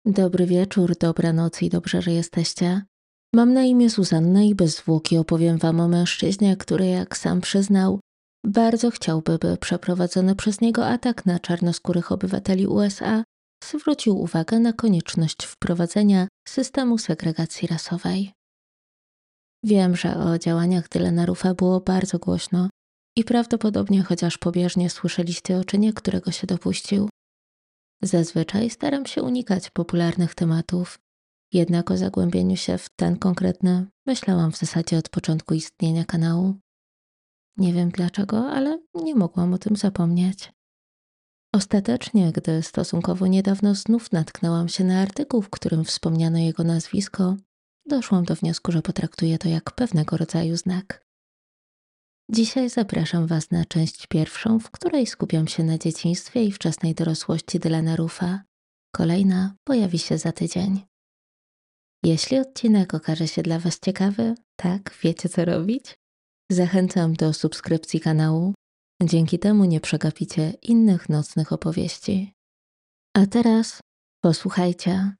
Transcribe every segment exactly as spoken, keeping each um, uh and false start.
Dobry wieczór, dobranoc i dobrze, że jesteście. Mam na imię Zuzanna i bez zwłoki opowiem wam o mężczyźnie, który, jak sam przyznał, bardzo chciałby, by przeprowadzony przez niego atak na czarnoskórych obywateli U S A zwrócił uwagę na konieczność wprowadzenia systemu segregacji rasowej. Wiem, że o działaniach Dylana Roofa było bardzo głośno i prawdopodobnie chociaż pobieżnie słyszeliście o czynie, którego się dopuścił. Zazwyczaj staram się unikać popularnych tematów, jednak o zagłębieniu się w ten konkretny myślałam w zasadzie od początku istnienia kanału. Nie wiem dlaczego, ale nie mogłam o tym zapomnieć. Ostatecznie, gdy stosunkowo niedawno znów natknęłam się na artykuł, w którym wspomniano jego nazwisko, doszłam do wniosku, że potraktuję to jak pewnego rodzaju znak. Dzisiaj zapraszam Was na część pierwszą, w której skupiam się na dzieciństwie i wczesnej dorosłości Dylana Roofa. Kolejna pojawi się za tydzień. Jeśli odcinek okaże się dla Was ciekawy, tak, wiecie co robić? Zachęcam do subskrypcji kanału. Dzięki temu nie przegapicie innych nocnych opowieści. A teraz posłuchajcie.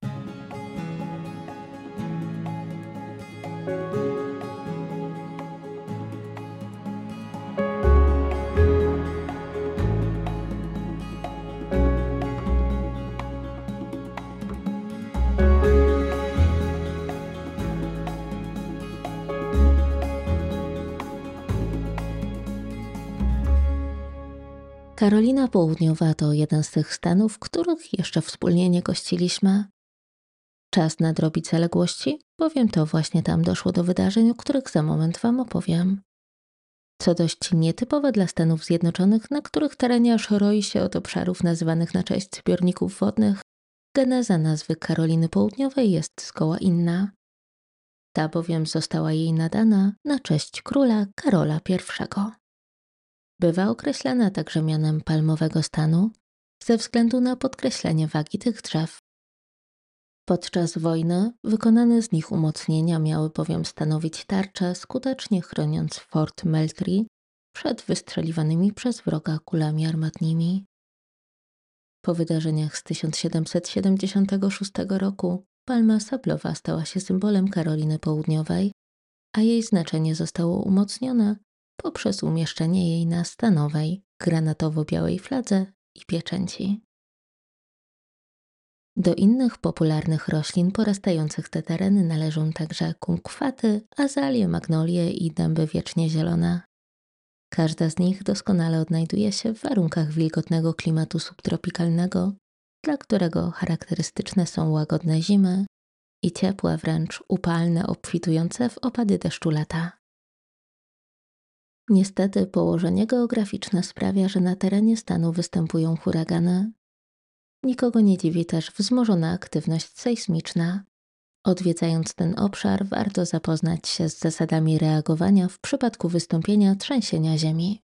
Karolina Południowa to jeden z tych stanów, w których jeszcze wspólnie nie gościliśmy. Czas nadrobić zaległości, bowiem to właśnie tam doszło do wydarzeń, o których za moment Wam opowiem. Co dość nietypowe dla Stanów Zjednoczonych, na których terenie aż roi się od obszarów nazywanych na cześć zbiorników wodnych, geneza nazwy Karoliny Południowej jest zgoła inna. Ta bowiem została jej nadana na cześć króla Karola pierwszego. Bywa określana także mianem palmowego stanu ze względu na podkreślenie wagi tych drzew. Podczas wojny wykonane z nich umocnienia miały bowiem stanowić tarczę, skutecznie chroniąc Fort Moultrie przed wystrzeliwanymi przez wroga kulami armatnimi. Po wydarzeniach z tysiąc siedemset siedemdziesiątego szóstego roku palma sablowa stała się symbolem Karoliny Południowej, a jej znaczenie zostało umocnione poprzez umieszczenie jej na stanowej, granatowo-białej fladze i pieczęci. Do innych popularnych roślin porastających te tereny należą także kunkwaty, azalie, magnolie i dęby wiecznie zielone. Każda z nich doskonale odnajduje się w warunkach wilgotnego klimatu subtropikalnego, dla którego charakterystyczne są łagodne zimy i ciepłe, wręcz upalne, obfitujące w opady deszczu lata. Niestety położenie geograficzne sprawia, że na terenie stanu występują huragany. Nikogo nie dziwi też wzmożona aktywność sejsmiczna. Odwiedzając ten obszar, warto zapoznać się z zasadami reagowania w przypadku wystąpienia trzęsienia ziemi.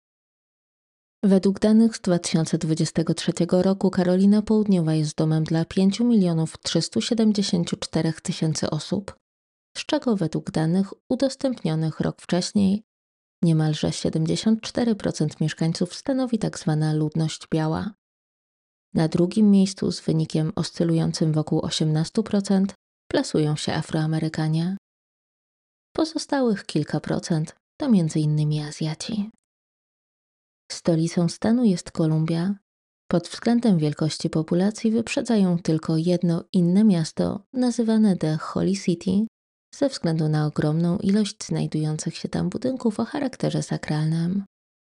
Według danych z dwa tysiące dwudziestego trzeciego roku Karolina Południowa jest domem dla pięć milionów trzysta siedemdziesiąt cztery tysięcy osób, z czego według danych udostępnionych rok wcześniej niemalże siedemdziesiąt cztery procent mieszkańców stanowi tzw. ludność biała. Na drugim miejscu z wynikiem oscylującym wokół osiemnaście procent plasują się Afroamerykanie. Pozostałych kilka procent to między innymi Azjaci. Stolicą stanu jest Kolumbia. Pod względem wielkości populacji wyprzedzają tylko jedno inne miasto nazywane The Holy City ze względu na ogromną ilość znajdujących się tam budynków o charakterze sakralnym.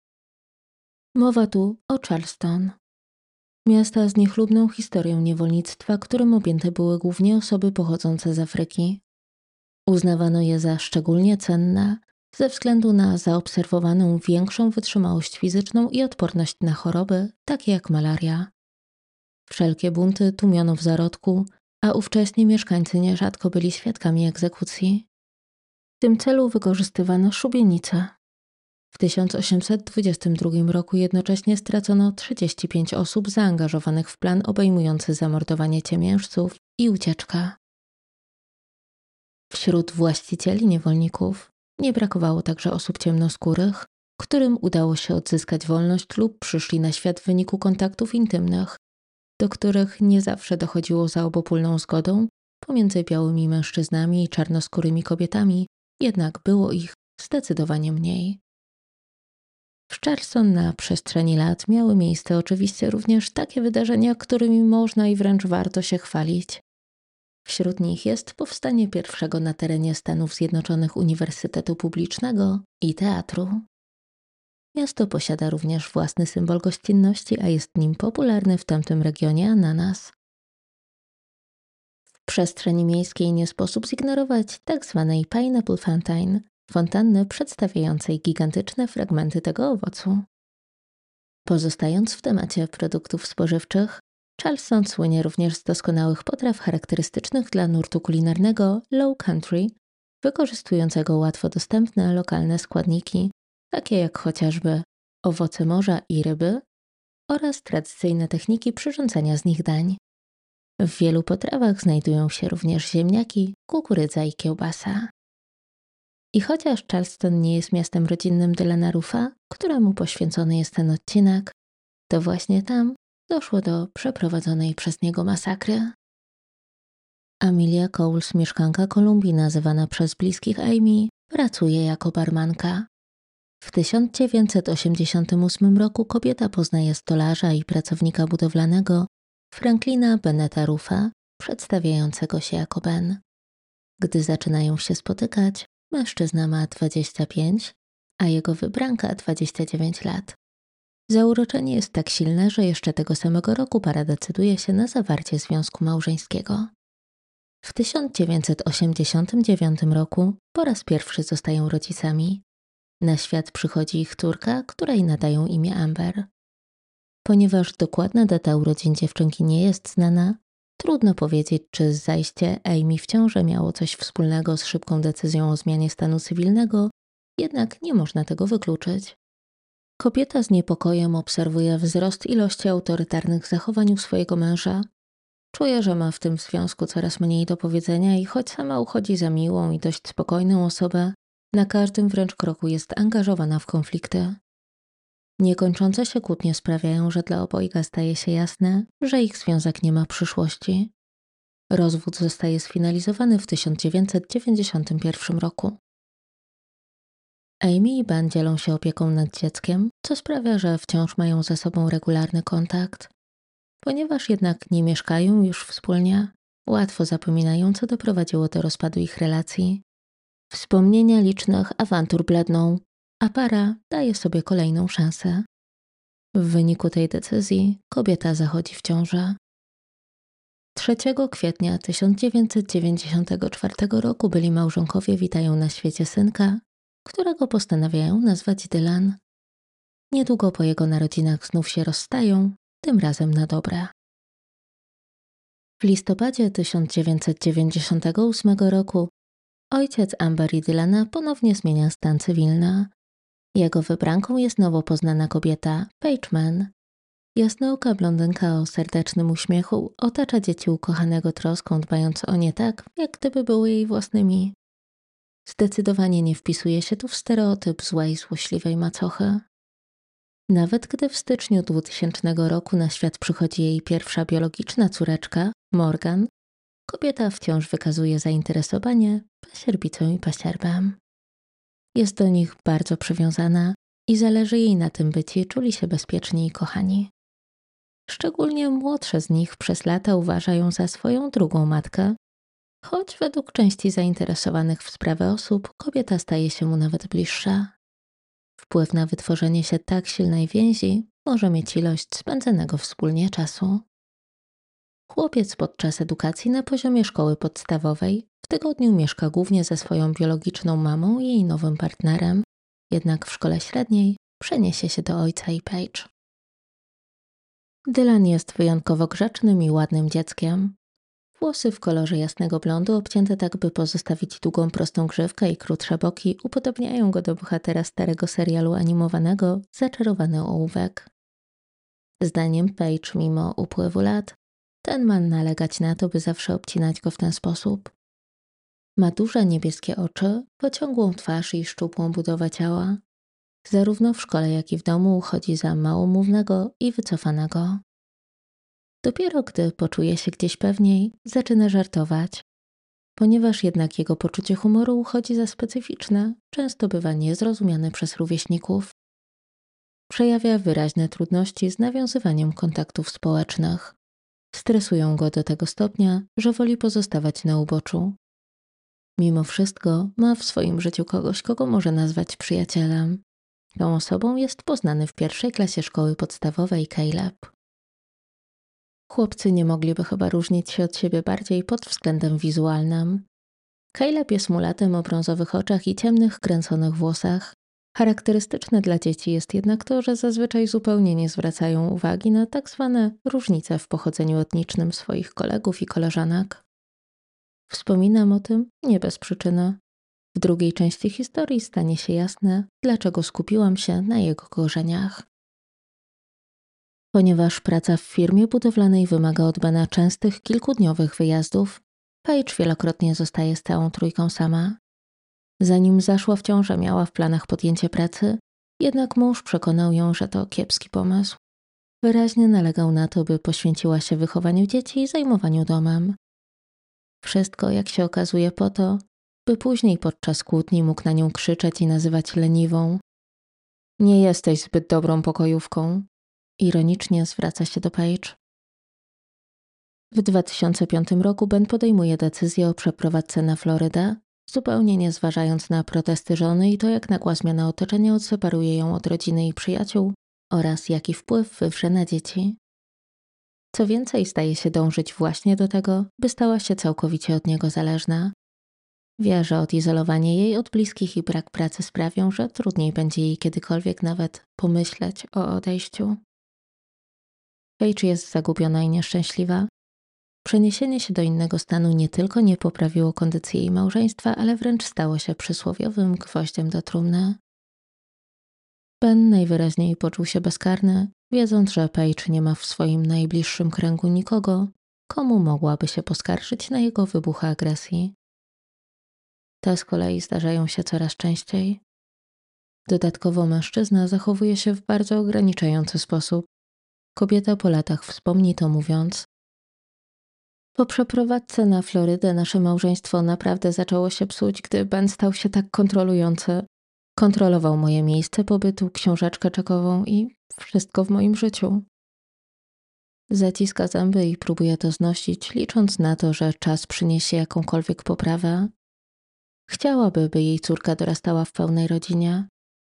Mowa tu o Charleston. Miasta z niechlubną historią niewolnictwa, którym objęte były głównie osoby pochodzące z Afryki. Uznawano je za szczególnie cenne ze względu na zaobserwowaną większą wytrzymałość fizyczną i odporność na choroby, takie jak malaria. Wszelkie bunty tłumiono w zarodku, a ówcześni mieszkańcy nierzadko byli świadkami egzekucji. W tym celu wykorzystywano szubienice. W tysiąc osiemset dwudziestym drugim roku jednocześnie stracono trzydzieści pięć osób zaangażowanych w plan obejmujący zamordowanie ciemiężców i ucieczkę. Wśród właścicieli niewolników nie brakowało także osób ciemnoskórych, którym udało się odzyskać wolność lub przyszli na świat w wyniku kontaktów intymnych, do których nie zawsze dochodziło za obopólną zgodą pomiędzy białymi mężczyznami i czarnoskórymi kobietami, jednak było ich zdecydowanie mniej. W Charleston na przestrzeni lat miały miejsce oczywiście również takie wydarzenia, którymi można i wręcz warto się chwalić. Wśród nich jest powstanie pierwszego na terenie Stanów Zjednoczonych Uniwersytetu Publicznego i Teatru. Miasto posiada również własny symbol gościnności, a jest nim popularny w tamtym regionie ananas. W przestrzeni miejskiej nie sposób zignorować tzw. Pineapple Fountain, fontanny przedstawiającej gigantyczne fragmenty tego owocu. Pozostając w temacie produktów spożywczych, Charleston słynie również z doskonałych potraw charakterystycznych dla nurtu kulinarnego Low Country, wykorzystującego łatwo dostępne lokalne składniki, takie jak chociażby owoce morza i ryby oraz tradycyjne techniki przyrządzania z nich dań. W wielu potrawach znajdują się również ziemniaki, kukurydza i kiełbasa. I chociaż Charleston nie jest miastem rodzinnym Dylana Roofa, któremu poświęcony jest ten odcinek, to właśnie tam doszło do przeprowadzonej przez niego masakry. Amelia Cowles, mieszkanka Kolumbii, nazywana przez bliskich Amy, pracuje jako barmanka. W tysiąc dziewięćset osiemdziesiątym ósmym roku kobieta poznaje stolarza i pracownika budowlanego Franklina Benneta Roofa, przedstawiającego się jako Ben. Gdy zaczynają się spotykać, mężczyzna ma dwadzieścia pięć, a jego wybranka dwadzieścia dziewięć lat. Zauroczenie jest tak silne, że jeszcze tego samego roku para decyduje się na zawarcie związku małżeńskiego. W tysiąc dziewięćset osiemdziesiątym dziewiątym roku po raz pierwszy zostają rodzicami. Na świat przychodzi ich córka, której nadają imię Amber. Ponieważ dokładna data urodzin dziewczynki nie jest znana, trudno powiedzieć, czy zajście Amy w ciążę miało coś wspólnego z szybką decyzją o zmianie stanu cywilnego, jednak nie można tego wykluczyć. Kobieta z niepokojem obserwuje wzrost ilości autorytarnych zachowań u swojego męża. Czuje, że ma w tym związku coraz mniej do powiedzenia i choć sama uchodzi za miłą i dość spokojną osobę, na każdym wręcz kroku jest angażowana w konflikty. Niekończące się kłótnie sprawiają, że dla obojga staje się jasne, że ich związek nie ma przyszłości. Rozwód zostaje sfinalizowany w tysiąc dziewięćset dziewięćdziesiątym pierwszym roku. Amy i Ben dzielą się opieką nad dzieckiem, co sprawia, że wciąż mają ze sobą regularny kontakt. Ponieważ jednak nie mieszkają już wspólnie, łatwo zapominają, co doprowadziło do rozpadu ich relacji. Wspomnienia licznych awantur bledną, a para daje sobie kolejną szansę. W wyniku tej decyzji kobieta zachodzi w ciążę. trzeciego kwietnia tysiąc dziewięćset dziewięćdziesiątego czwartego roku byli małżonkowie witają na świecie synka, którego postanawiają nazwać Dylan. Niedługo po jego narodzinach znów się rozstają, tym razem na dobre. W listopadzie tysiąc dziewięćset dziewięćdziesiątego ósmego roku ojciec Amber i Dylana ponownie zmienia stan cywilny. Jego wybranką jest nowo poznana kobieta, Paige Mann. Jasnooka blondynka o serdecznym uśmiechu otacza dzieci ukochanego troską, dbając o nie tak, jak gdyby były jej własnymi. Zdecydowanie nie wpisuje się tu w stereotyp złej, złośliwej macochy. Nawet gdy w styczniu dwutysięcznego roku na świat przychodzi jej pierwsza biologiczna córeczka, Morgan, kobieta wciąż wykazuje zainteresowanie pasierbicą i pasierbem. Jest do nich bardzo przywiązana i zależy jej na tym, by ci czuli się bezpieczni i kochani. Szczególnie młodsze z nich przez lata uważa ją za swoją drugą matkę, choć według części zainteresowanych w sprawę osób kobieta staje się mu nawet bliższa. Wpływ na wytworzenie się tak silnej więzi może mieć ilość spędzonego wspólnie czasu. Chłopiec podczas edukacji na poziomie szkoły podstawowej w tygodniu mieszka głównie ze swoją biologiczną mamą i jej nowym partnerem, jednak w szkole średniej przeniesie się do ojca i Paige. Dylan jest wyjątkowo grzecznym i ładnym dzieckiem. Włosy w kolorze jasnego blondu obcięte tak, by pozostawić długą prostą grzywkę i krótsze boki upodobniają go do bohatera starego serialu animowanego Zaczarowany ołówek. Zdaniem Paige, mimo upływu lat, ten ma nalegać na to, by zawsze obcinać go w ten sposób. Ma duże niebieskie oczy, pociągłą twarz i szczupłą budowę ciała. Zarówno w szkole, jak i w domu uchodzi za małomównego i wycofanego. Dopiero gdy poczuje się gdzieś pewniej, zaczyna żartować. Ponieważ jednak jego poczucie humoru uchodzi za specyficzne, często bywa niezrozumiane przez rówieśników. Przejawia wyraźne trudności z nawiązywaniem kontaktów społecznych. Stresują go do tego stopnia, że woli pozostawać na uboczu. Mimo wszystko ma w swoim życiu kogoś, kogo może nazwać przyjacielem. Tą osobą jest poznany w pierwszej klasie szkoły podstawowej Caleb. Chłopcy nie mogliby chyba różnić się od siebie bardziej pod względem wizualnym. Caleb jest mulatem o brązowych oczach i ciemnych, kręconych włosach. Charakterystyczne dla dzieci jest jednak to, że zazwyczaj zupełnie nie zwracają uwagi na tak zwane różnice w pochodzeniu etnicznym swoich kolegów i koleżanek. Wspominam o tym nie bez przyczyny. W drugiej części historii stanie się jasne, dlaczego skupiłam się na jego korzeniach. Ponieważ praca w firmie budowlanej wymaga od Bena częstych, kilkudniowych wyjazdów, Paige wielokrotnie zostaje z całą trójką sama. Zanim zaszła w ciążę, miała w planach podjęcie pracy, jednak mąż przekonał ją, że to kiepski pomysł. Wyraźnie nalegał na to, by poświęciła się wychowaniu dzieci i zajmowaniu domem. Wszystko, jak się okazuje, po to, by później podczas kłótni mógł na nią krzyczeć i nazywać leniwą. Nie jesteś zbyt dobrą pokojówką. Ironicznie zwraca się do Paige. W dwa tysiące piątym roku Ben podejmuje decyzję o przeprowadzce na Florydę, zupełnie nie zważając na protesty żony i to, jak nagła zmiana otoczenia odseparuje ją od rodziny i przyjaciół oraz jaki wpływ wywrze na dzieci. Co więcej, staje się dążyć właśnie do tego, by stała się całkowicie od niego zależna. Wie, że odizolowanie jej od bliskich i brak pracy sprawią, że trudniej będzie jej kiedykolwiek nawet pomyśleć o odejściu. Paige jest zagubiona i nieszczęśliwa. Przeniesienie się do innego stanu nie tylko nie poprawiło kondycji jej małżeństwa, ale wręcz stało się przysłowiowym gwoździem do trumny. Ben najwyraźniej poczuł się bezkarny, wiedząc, że Paige nie ma w swoim najbliższym kręgu nikogo, komu mogłaby się poskarżyć na jego wybuchy agresji. Te z kolei zdarzają się coraz częściej. Dodatkowo mężczyzna zachowuje się w bardzo ograniczający sposób. Kobieta po latach wspomni to mówiąc: po przeprowadzce na Florydę nasze małżeństwo naprawdę zaczęło się psuć, gdy Ben stał się tak kontrolujący. Kontrolował moje miejsce pobytu, książeczkę czekową i wszystko w moim życiu. Zaciska zęby i próbuje to znosić, licząc na to, że czas przyniesie jakąkolwiek poprawę. Chciałaby, by jej córka dorastała w pełnej rodzinie.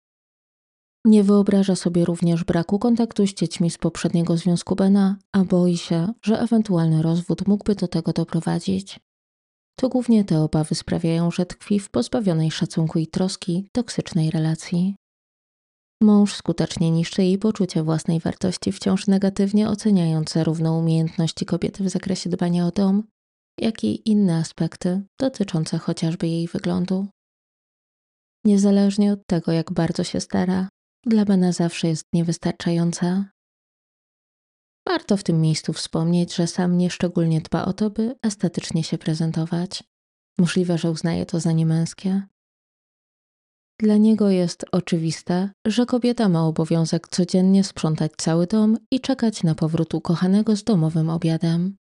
Nie wyobraża sobie również braku kontaktu z dziećmi z poprzedniego związku Bena, a boi się, że ewentualny rozwód mógłby do tego doprowadzić. To głównie te obawy sprawiają, że tkwi w pozbawionej szacunku i troski toksycznej relacji. Mąż skutecznie niszczy jej poczucie własnej wartości, wciąż negatywnie oceniając zarówno umiejętności kobiety w zakresie dbania o dom, jak i inne aspekty dotyczące chociażby jej wyglądu. Niezależnie od tego, jak bardzo się stara, dla Bena zawsze jest niewystarczająca. Warto w tym miejscu wspomnieć, że sam nieszczególnie dba o to, by estetycznie się prezentować. Możliwe, że uznaje to za niemęskie. Dla niego jest oczywiste, że kobieta ma obowiązek codziennie sprzątać cały dom i czekać na powrót ukochanego z domowym obiadem.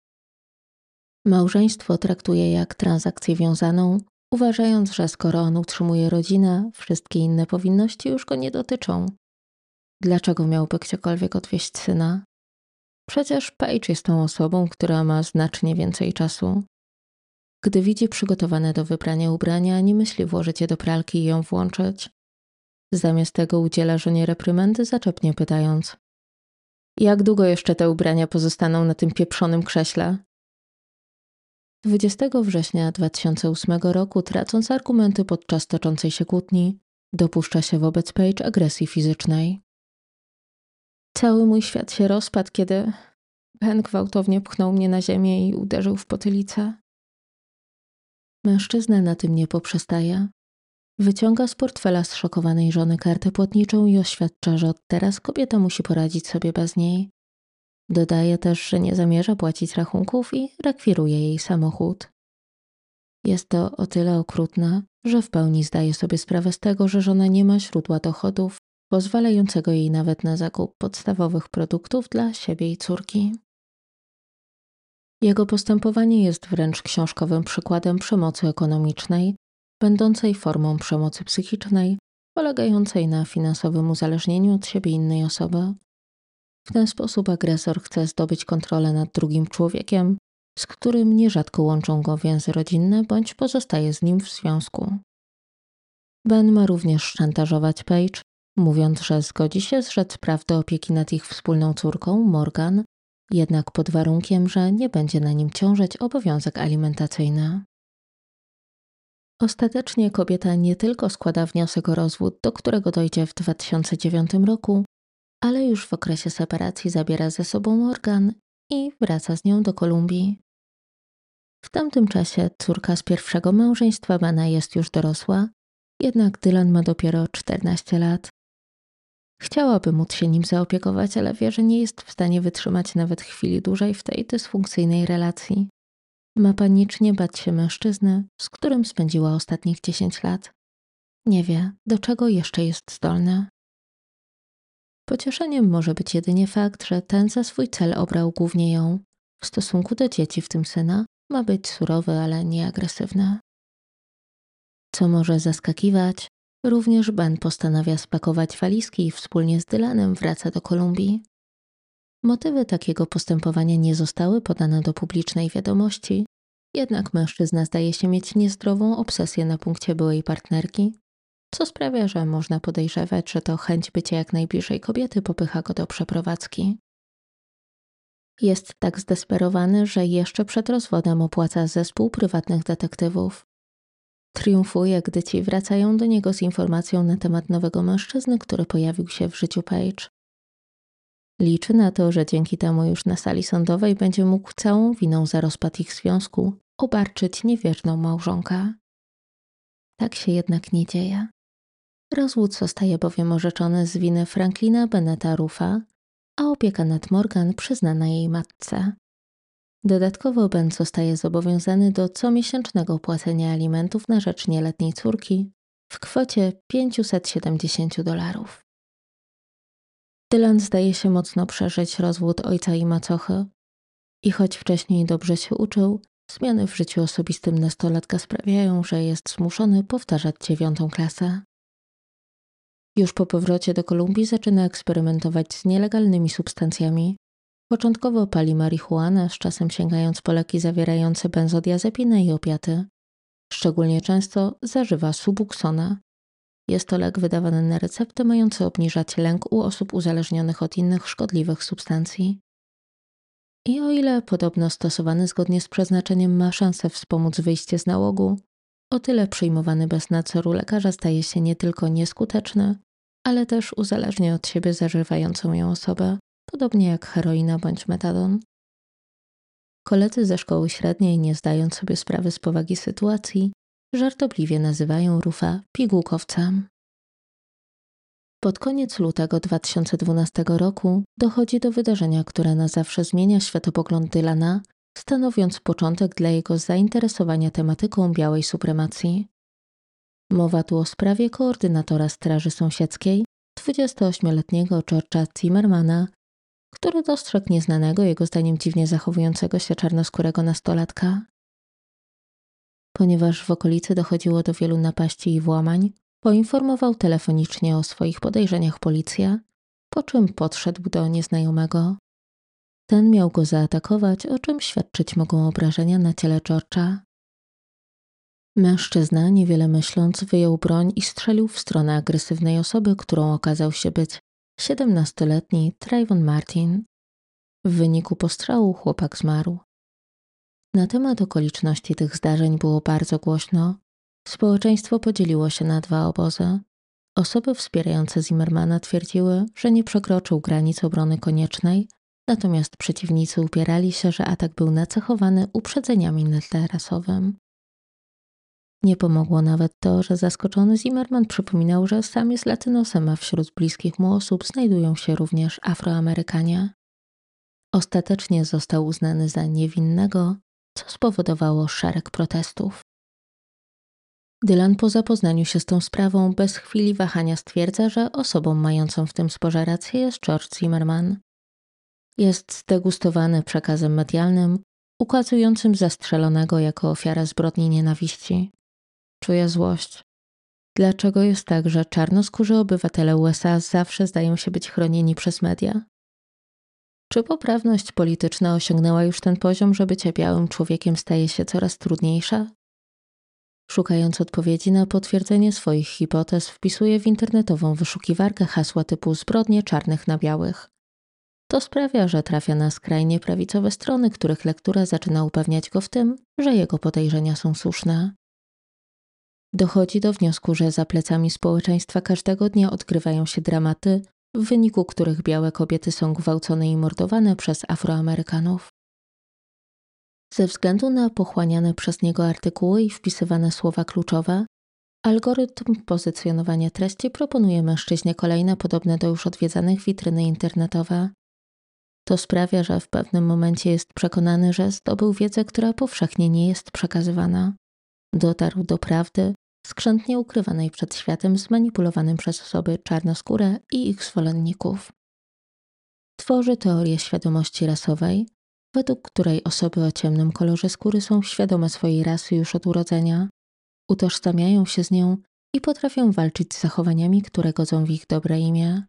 Małżeństwo traktuje jak transakcję wiązaną, uważając, że skoro on utrzymuje rodzinę, wszystkie inne powinności już go nie dotyczą. Dlaczego miałby gdziekolwiek odwieźć syna? Przecież Paige jest tą osobą, która ma znacznie więcej czasu. Gdy widzi przygotowane do wyprania ubrania, nie myśli włożyć je do pralki i ją włączyć. Zamiast tego udziela żonie reprymendy, zaczepnie pytając: jak długo jeszcze te ubrania pozostaną na tym pieprzonym krześle? dwudziestego września dwa tysiące ósmego roku, tracąc argumenty podczas toczącej się kłótni, dopuszcza się wobec Paige agresji fizycznej. Cały mój świat się rozpadł, kiedy Ben gwałtownie pchnął mnie na ziemię i uderzył w potylicę. Mężczyzna na tym nie poprzestaje. Wyciąga z portfela zszokowanej żony kartę płatniczą i oświadcza, że od teraz kobieta musi poradzić sobie bez niej. Dodaje też, że nie zamierza płacić rachunków i rekwiruje jej samochód. Jest to o tyle okrutne, że w pełni zdaje sobie sprawę z tego, że żona nie ma źródła dochodów pozwalającego jej nawet na zakup podstawowych produktów dla siebie i córki. Jego postępowanie jest wręcz książkowym przykładem przemocy ekonomicznej, będącej formą przemocy psychicznej, polegającej na finansowym uzależnieniu od siebie innej osoby. W ten sposób agresor chce zdobyć kontrolę nad drugim człowiekiem, z którym nierzadko łączą go więzy rodzinne bądź pozostaje z nim w związku. Ben ma również szantażować Paige, mówiąc, że zgodzi się zrzec praw do opieki nad ich wspólną córką, Morgan, jednak pod warunkiem, że nie będzie na nim ciążyć obowiązek alimentacyjny. Ostatecznie kobieta nie tylko składa wniosek o rozwód, do którego dojdzie w dwa tysiące dziewiątym roku, ale już w okresie separacji zabiera ze sobą Morgan i wraca z nią do Kolumbii. W tamtym czasie córka z pierwszego małżeństwa Bena jest już dorosła, jednak Dylan ma dopiero czternaście lat. Chciałaby móc się nim zaopiekować, ale wie, że nie jest w stanie wytrzymać nawet chwili dłużej w tej dysfunkcyjnej relacji. Ma panicznie bać się mężczyzny, z którym spędziła ostatnich dziesięć lat. Nie wie, do czego jeszcze jest zdolny. Pocieszeniem może być jedynie fakt, że ten za swój cel obrał głównie ją. W stosunku do dzieci, w tym syna, ma być surowy, ale nie agresywny. Co może zaskakiwać, również Ben postanawia spakować walizki i wspólnie z Dylanem wraca do Kolumbii. Motywy takiego postępowania nie zostały podane do publicznej wiadomości, jednak mężczyzna zdaje się mieć niezdrową obsesję na punkcie byłej partnerki, co sprawia, że można podejrzewać, że to chęć bycia jak najbliżej kobiety popycha go do przeprowadzki. Jest tak zdesperowany, że jeszcze przed rozwodem opłaca zespół prywatnych detektywów. Triumfuje, gdy ci wracają do niego z informacją na temat nowego mężczyzny, który pojawił się w życiu Paige. Liczy na to, że dzięki temu już na sali sądowej będzie mógł całą winą za rozpad ich związku obarczyć niewierną małżonkę. Tak się jednak nie dzieje. Rozwód zostaje bowiem orzeczony z winy Franklina Benneta Ruffa, a opieka nad Morgan przyznana jej matce. Dodatkowo Ben zostaje zobowiązany do comiesięcznego płacenia alimentów na rzecz nieletniej córki w kwocie pięćset siedemdziesiąt dolarów. Dylan zdaje się mocno przeżyć rozwód ojca i macochy i choć wcześniej dobrze się uczył, zmiany w życiu osobistym nastolatka sprawiają, że jest zmuszony powtarzać dziewiątą klasę. Już po powrocie do Kolumbii zaczyna eksperymentować z nielegalnymi substancjami. Początkowo pali marihuanę, z czasem sięgając po leki zawierające benzodiazepinę i opiaty. Szczególnie często zażywa Subuxona. Jest to lek wydawany na receptę mający obniżać lęk u osób uzależnionych od innych szkodliwych substancji. I o ile podobno stosowany zgodnie z przeznaczeniem ma szansę wspomóc wyjście z nałogu, o tyle przyjmowany bez nadzoru lekarza staje się nie tylko nieskuteczny, ale też uzależnia od siebie zażywającą ją osobę, podobnie jak heroina bądź metadon. Koledzy ze szkoły średniej, nie zdając sobie sprawy z powagi sytuacji, żartobliwie nazywają Ruffa pigułkowcem. Pod koniec lutego dwa tysiące dwunastego roku dochodzi do wydarzenia, które na zawsze zmienia światopogląd Dylana, stanowiąc początek dla jego zainteresowania tematyką białej supremacji. Mowa tu o sprawie koordynatora Straży Sąsiedzkiej, dwudziestoośmioletniego George'a Zimmermana, który dostrzegł nieznanego, jego zdaniem dziwnie zachowującego się czarnoskórego nastolatka. Ponieważ w okolicy dochodziło do wielu napaści i włamań, poinformował telefonicznie o swoich podejrzeniach policję, po czym podszedł do nieznajomego. Ten miał go zaatakować, o czym świadczyć mogą obrażenia na ciele George'a. Mężczyzna, niewiele myśląc, wyjął broń i strzelił w stronę agresywnej osoby, którą okazał się być siedemnastoletni Trayvon Martin. W wyniku postrzału chłopak zmarł. Na temat okoliczności tych zdarzeń było bardzo głośno. Społeczeństwo podzieliło się na dwa obozy. Osoby wspierające Zimmermana twierdziły, że nie przekroczył granic obrony koniecznej, natomiast przeciwnicy upierali się, że atak był nacechowany uprzedzeniami na tle rasowym. Nie pomogło nawet to, że zaskoczony Zimmerman przypominał, że sam jest latynosem, a wśród bliskich mu osób znajdują się również Afroamerykanie. Ostatecznie został uznany za niewinnego, co spowodowało szereg protestów. Dylan po zapoznaniu się z tą sprawą bez chwili wahania stwierdza, że osobą mającą w tym sporze rację jest George Zimmerman. Jest zdegustowany przekazem medialnym, ukazującym zastrzelonego jako ofiarę zbrodni nienawiści. Czuję złość. Dlaczego jest tak, że czarnoskórzy obywatele U S A zawsze zdają się być chronieni przez media? Czy poprawność polityczna osiągnęła już ten poziom, że bycie białym człowiekiem staje się coraz trudniejsza? Szukając odpowiedzi na potwierdzenie swoich hipotez, wpisuję w internetową wyszukiwarkę hasła typu zbrodnie czarnych na białych. To sprawia, że trafia na skrajnie prawicowe strony, których lektura zaczyna upewniać go w tym, że jego podejrzenia są słuszne. Dochodzi do wniosku, że za plecami społeczeństwa każdego dnia odgrywają się dramaty, w wyniku których białe kobiety są gwałcone i mordowane przez Afroamerykanów. Ze względu na pochłaniane przez niego artykuły i wpisywane słowa kluczowe, algorytm pozycjonowania treści proponuje mężczyźnie kolejne podobne do już odwiedzanych witryny internetowe. To sprawia, że w pewnym momencie jest przekonany, że zdobył wiedzę, która powszechnie nie jest przekazywana. Dotarł do prawdy, skrzętnie ukrywanej przed światem zmanipulowanym przez osoby czarnoskóre i ich zwolenników. Tworzy teorię świadomości rasowej, według której osoby o ciemnym kolorze skóry są świadome swojej rasy już od urodzenia, utożsamiają się z nią i potrafią walczyć z zachowaniami, które godzą w ich dobre imię.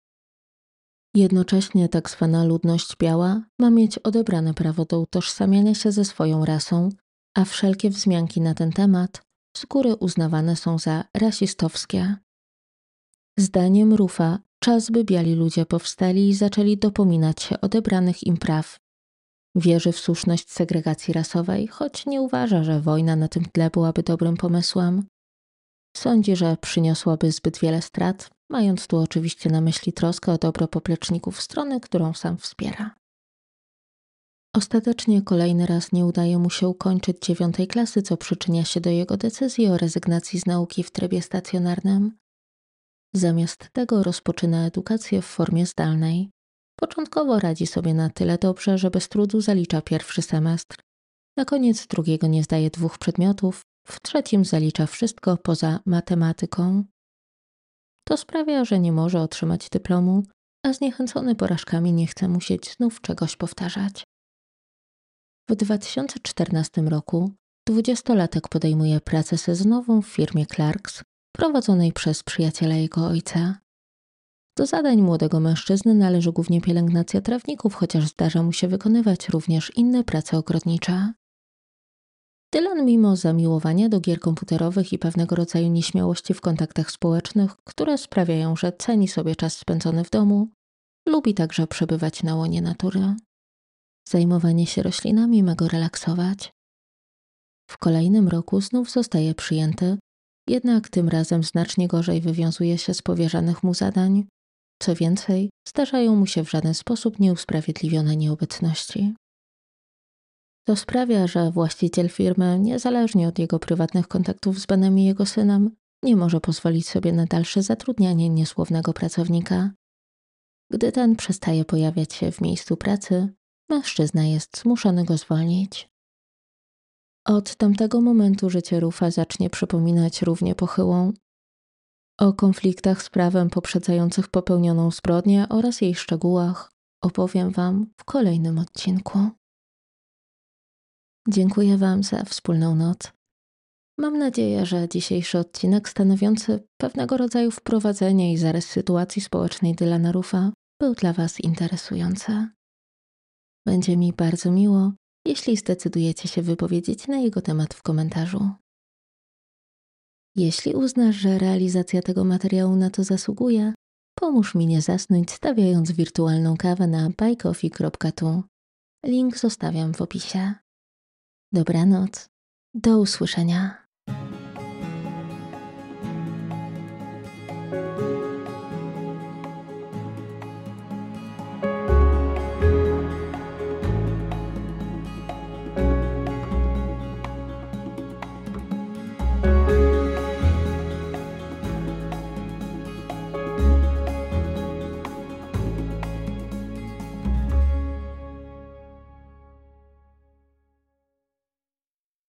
Jednocześnie tak zwana ludność biała ma mieć odebrane prawo do utożsamiania się ze swoją rasą, a wszelkie wzmianki na ten temat z góry uznawane są za rasistowskie. Zdaniem Ruffa czas, by biali ludzie powstali i zaczęli dopominać się odebranych im praw. Wierzy w słuszność segregacji rasowej, choć nie uważa, że wojna na tym tle byłaby dobrym pomysłem. Sądzi, że przyniosłaby zbyt wiele strat, mając tu oczywiście na myśli troskę o dobro popleczników strony, którą sam wspiera. Ostatecznie kolejny raz nie udaje mu się ukończyć dziewiątej klasy, co przyczynia się do jego decyzji o rezygnacji z nauki w trybie stacjonarnym. Zamiast tego rozpoczyna edukację w formie zdalnej. Początkowo radzi sobie na tyle dobrze, że bez trudu zalicza pierwszy semestr. Na koniec drugiego nie zdaje dwóch przedmiotów, w trzecim zalicza wszystko poza matematyką. To sprawia, że nie może otrzymać dyplomu, a zniechęcony porażkami nie chce musieć znów czegoś powtarzać. W dwa tysiące czternastym roku dwudziestolatek podejmuje pracę sezonową w firmie Clarks, prowadzonej przez przyjaciela jego ojca. Do zadań młodego mężczyzny należy głównie pielęgnacja trawników, chociaż zdarza mu się wykonywać również inne prace ogrodnicze. Dylan, mimo zamiłowania do gier komputerowych i pewnego rodzaju nieśmiałości w kontaktach społecznych, które sprawiają, że ceni sobie czas spędzony w domu, lubi także przebywać na łonie natury. Zajmowanie się roślinami ma go relaksować. W kolejnym roku znów zostaje przyjęty, jednak tym razem znacznie gorzej wywiązuje się z powierzanych mu zadań. Co więcej, zdarzają mu się w żaden sposób nieusprawiedliwione nieobecności. To sprawia, że właściciel firmy, niezależnie od jego prywatnych kontaktów z Benem i jego synem, nie może pozwolić sobie na dalsze zatrudnianie niesłownego pracownika. Gdy ten przestaje pojawiać się w miejscu pracy, mężczyzna jest zmuszony go zwolnić. Od tamtego momentu życie Ruffa zacznie przypominać równie pochyłą. O konfliktach z prawem poprzedzających popełnioną zbrodnię oraz jej szczegółach opowiem Wam w kolejnym odcinku. Dziękuję Wam za wspólną noc. Mam nadzieję, że dzisiejszy odcinek stanowiący pewnego rodzaju wprowadzenie i zarys sytuacji społecznej Dylana Ruffa był dla Was interesujący. Będzie mi bardzo miło, jeśli zdecydujecie się wypowiedzieć na jego temat w komentarzu. Jeśli uznasz, że realizacja tego materiału na to zasługuje, pomóż mi nie zasnąć stawiając wirtualną kawę na buy coffee kropka tu. Link zostawiam w opisie. Dobranoc. Do usłyszenia.